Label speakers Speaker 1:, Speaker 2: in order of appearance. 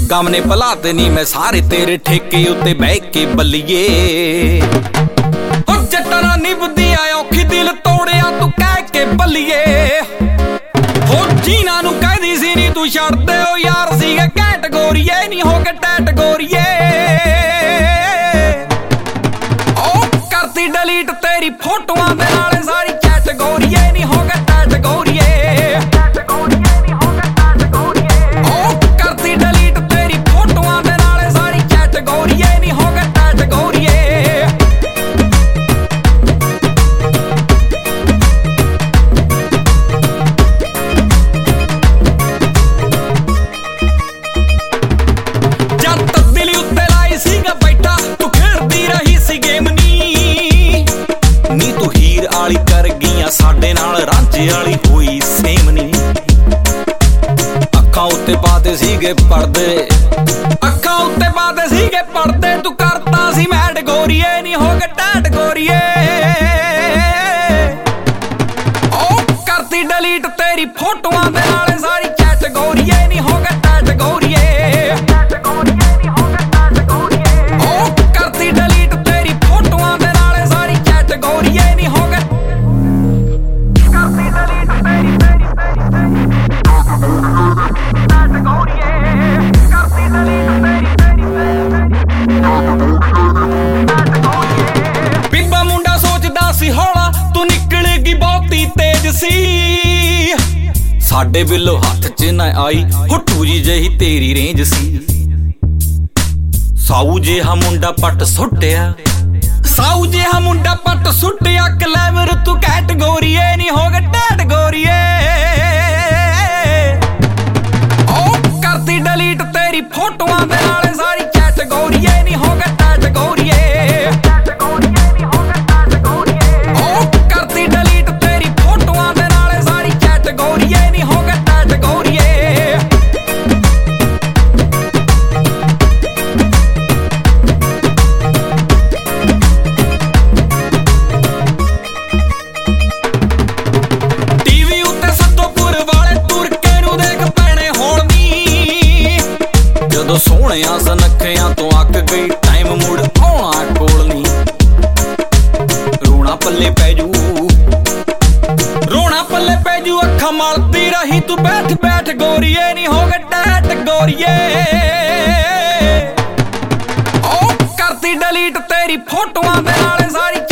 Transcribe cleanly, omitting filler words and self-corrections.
Speaker 1: गम ने भुलाते नी मैं सारे तेरे ठेके उत्ते बह के बल्लीए जट्टा नाल निभदी आ औखी दिल तोड़िया तू कह के बल्लीए हो जीना नू कहदी सी नी तू छड़ दे ओ यार सीगे कैटगोरीए नी हो के टैटगोरीए ओ करती डिलीट तेरी फोटोआं दे नाल सारी कैटगोरीए नी हो के टैटगोरीए साडे नाल रांचे वाली होई सेम नी अखां उत्ते पाते सीगे पर्दे अखां उत्ते पाते सीगे पर्दे तू करता सी मैड गोरीए नी हो गए टैट गोरीए ओ करती डिलीट तेरी फोटोआं दे नाल सारी कैटगोरीए नी हो गए टैट गोरीए ओ करती डिलीट तेरी फोटोआं दे नाल सारी कैटगोरीए नी हो गए बिब्बा मुंडा सोचदा सी हौला तू निकलेगी बहुती तेज सी साडे बिलो हथ च ना आई हुट्टू जी जही तेरी रेंज सी साऊ जिहा मुंडा पट सुट्टिया साऊ जिहा मुंडा पट सुट्टिया क्लेवर तू कैटगोरीए नी हो गए टैटगोरीए ओ करती डिलीट तेरी फोटोआं दे नाल सारी कैटगोरीए नी हो गए टैटगोरीए ओ करती डिलीट तेरी फोटोआं दे नाल सारी कैटगोरीए नी हो गए टैटगोरीए सोहणिया सनखियां तो अक गई टाइम मुड़ आउणा कोल नी रोना पल्ले पैजू अखां मलदी रही तू बैठ बैठ गोरीए नी हो गए टैट गोरीए ओ करती डिलीट तेरी फोटोआं दे नाल सारी